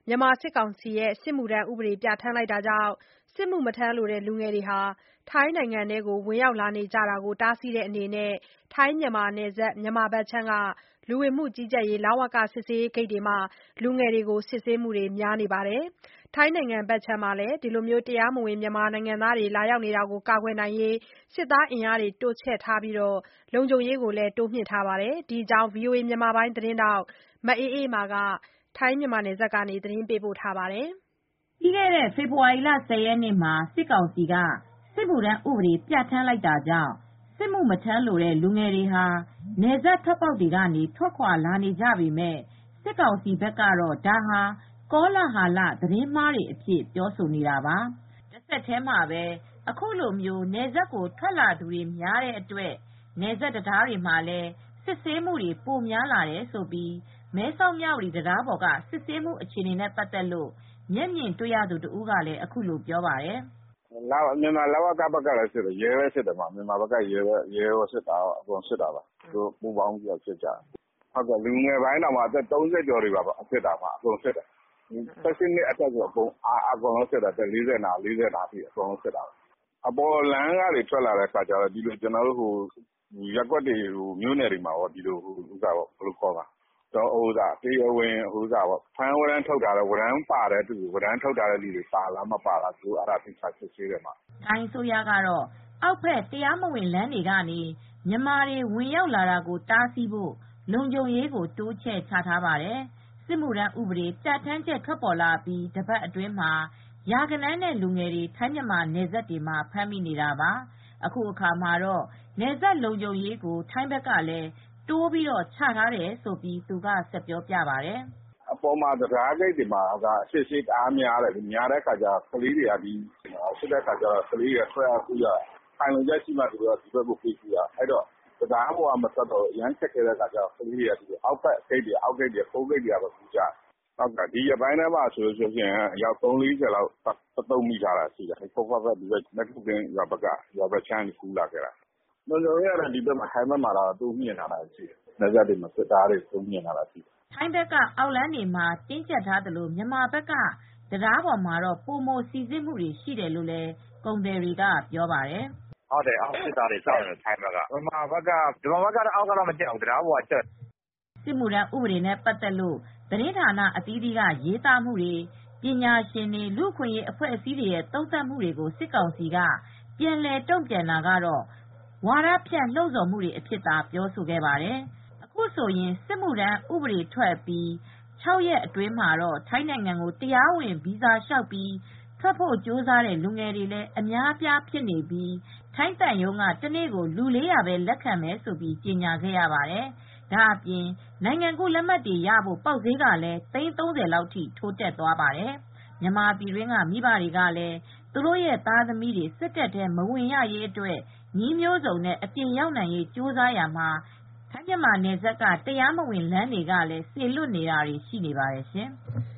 မြန်မာစစ်ကောင်စီရဲ့စစ်မှုထမ်းဥပဒေပြဌာန်းလိုက်တာကြောင့် စစ်မှုမထမ်းလိုတဲ့လူငယ်တွေ ထိုင်းနိုင်ငံထဲဝင်ရောက်လာနေကြတာကို တားဆီးတဲ့အနေနဲ့ ထိုင်းမြန်မာနယ်စပ် မြန်မာဘက်ခြမ်းက လူဝင်မှုကြီးကြပ်ရေး စစ်ဆေးရေးဂိတ်တွေမှာ လူငယ်တွေကို စစ်ဆေးမှုတွေများနေပါတယ်။ ထိုင်းနိုင်ငံဘက်ခြမ်းမှာလည်း တရားမဝင် မြန်မာနိုင်ငံသားတွေ လာရောက်နေတာကို ကာကွယ်နိုင်ရေး စစ်သားအင်အားတိုးချဲ့ထားပြီး လုံခြုံရေးကိုလည်း တိုးမြှင့်ထားပါတယ်။ ဒီအကြောင်း ဗွီအိုအေသတင်းထောက် မအေးအေးမာက သတင်းပေးပို့ထားပါတယ်။ ပြီးခဲ့တဲ့ ဖေဖေါ်ဝါရီလ 10 ရက်နေ့မှာ စစ်ကောင်စီက စစ်မှုထမ်းဥပဒေပြဌာန်းလိုက်တာကြောင့် စစ်မှုမထမ်းလိုတဲ့လူငယ်တွေဟာ နယ်စပ်ထွက်ပေါက်တွေကနေ ထွက်ခွါလာနေကြပေမဲ့ စစ်ကောင်စီဘက်ကတော့ ဒါဟာ ကောလဟာလ သတင်းမှားတွေအဖြစ် ပြောဆိုနေတာပါ။ တဆက်တည်းမှာပဲ အခုလို နယ်စပ်ကို ထွက်လာသူတွေများတဲ့အတွက် နယ်စပ်တံတားတွေမှာလည်း စစ်ဆေးမှုတွေ ပိုများလာတယ်လို့ မဲဆောက်-မြဝတီ တံတားပေါ်က စစ်ဆေးမှုအခြေအနေနဲ့ ပတ်သက်လို့ မျက်မြင်တွေ့ရသူတဦးကလည်း အခုလိုပြောပါတယ်။ "မြန်မာလဝကဘက်ကလည်းစစ်တယ် ရဲလည်းစစ်တယ် မြန်မာဘက်ကရဲကောစစ်သားကော အကုန်စစ်တာပါ သူတို့ပူးပေါင်းပြီး စစ်ကြတယ်။ လူငယ်ပိုင်းတောင် အသက် 30 ကျော်တွေပါစစ်တာ အကုန်စစ်တယ်။ 18 နှစ်အထက်ဆို အကုန်လုံးစစ်တယ် အသက် ၄၀ နားအထိအကုန်လုံးစစ်တယ်။ အပေါ်လမ်းကနေ ထွက်လာတဲ့အခါကျတော့ ရပ်ကွက်တွေ မြို့နယ်တွေမှာ တရားဝင်ဖမ်းဝရမ်းထုတ်ထားတဲ့ ဝရမ်းပါတဲ့သူတွေပါလား မပါလား အဲဒါသေချာစစ်ဆေးတယ်။ " ထိုင်းအစိုးရကတော့ အောက်ဘက် တရားမဝင်လမ်းတွေကနေ မြန်မာတွေ ဝင်ရောက်လာတာကို တားဆီးဖို့ လုံခြုံရေးကို တိုးချဲ့ချထားပါတယ်။ စစ်မှုထမ်းဥပဒေ ပြဌာန်းချက်ထွက်ပေါ်လာအပြီး တပတ်အတွင်းမှာ ရာဂဏန်းနဲ့လူငယ်တွေ ထိုင်းမြန်မာနယ်စပ်တွေမှာ ဖမ်းမိနေတာပါ။ အခုအခါမှာတော့ နယ်စပ်လုံခြုံရေးကို ထိုင်းဘက်ကလည်း တိုးပြီးချထားတယ်လို့ သူကဆက်ပြောပြပါတယ်။ "အပေါ်မှာ တံတားဂိတ်တွေမှာ အစစ်အဆေးတအားများတယ် များတဲ့အခါကျတော့ ကလေးတွေက စစ်တဲ့အခါကျတော့ ထွက်ရကူးရ ခိုင်လုံတဲ့အကြောင်းပြချက်ရှိမှ ဒီဘက်ကိုပေးကူးရတာ တံတားပေါ်ကမထွက်တော့ အရမ်းခက်ခဲတဲ့အခါကျတော့ ကလေးတွေက အောက်ဂိတ်တွေ ခိုးဂိတ်တွေကပဲ ကူးကြတယ်။ ဒီရက်ပိုင်းထဲမှာဆိုရင် အယောက် 30-40 လောက် သွားသုတ်မိထားတာရှိတယ် မဲ့ကိုကင်းရွာဘက်ခြမ်းကနေ ကူးလာခဲ့တာ။ လုံခြုံရေးကတော့ ထိုင်းဘက်မှာ တိုးမြှင့်ထားတာရှိတယ် နယ်စပ်တွေမှာ စစ်သားတွေ တိုးမြှင့်ထားတာရှိတယ် " ထိုင်းဘက်က အောက်လမ်းတွေမှာ တင်းကြပ်ထားသလို မြန်မာဘက်က တံတားပေါ်မှာတော့ ပိုမိုစိစစ်မှုတွေရှိတယ်လို့လည်း ကုန်သည်တွေကပြောပါတယ်။ "အောက်စစ်သားတွေစောင့်နေတယ် ထိုင်းဘက်က။ မြန်မာဘက်ကတော့ အောက်ကတော့မကြပ်ဘူး တံတားပေါ်ကကြပ်တယ် " စစ်မှုထမ်းဥပဒေနဲ့ ပတ်သက်လို့ သတင်းဌာနအသီးသီးက ရေးသားမှုတွေ ပညာရှင်တွေ လူ့အခွင့်ရေးအဖွဲ့အစည်းတွေရဲ့ သုံးသပ်မှုတွေကို စစ်ကောင်စီက ပြန်လည်တုံ့ပြန်တာကတော့ ဝါဒဖြန့်လှုံဆော်မှုတွေအဖြစ်သာ ပြောဆိုခဲ့ပါတယ်။ အခုဆိုရင် စစ်မှုထမ်းဥပဒေထွက်အပြီး ၆ ရက်အတွင်းမှာတော့ ထိုင်းနိုင်ငံကို တရားဝင်ဗီဇာလျှောက်ပြီး ထွက်ဖို့ကြိုးစားတဲ့လူငယ်တွေလည်း အများအပြားဖြစ်နေပြီး ထိုင်းသံရုံးက တနေ့ကို လူ 400 ပဲ လက်ခံမယ်လို့ ကြေညာခဲ့ရပါတယ်။ ဒါ့အပြင် နိုင်ငံကူးလက်မှတ်တွေရဖို့ ပေါက်ဈေးကလည်း သိန်း ၃၀ လောက်ထိ ထိုးတက်သွားပါတယ်။ မြန်မာပြည်တွင်းက မိဘတွေကလည်း သူတို့ရဲ့သားသမီးတွေ စစ်တပ်ထဲမဝင်ရရေးအတွက် နည်းမျိုးစုံနဲ့ အပြင်ရောက်နိုင်ရေးကြိုးစားရာမှာ ထိုင်းမြန်မာနယ်စပ်က တရားမဝင်လမ်းတွေကလည်း စေလွှတ်နေတာတွေရှိနေပါတယ်ရှင်။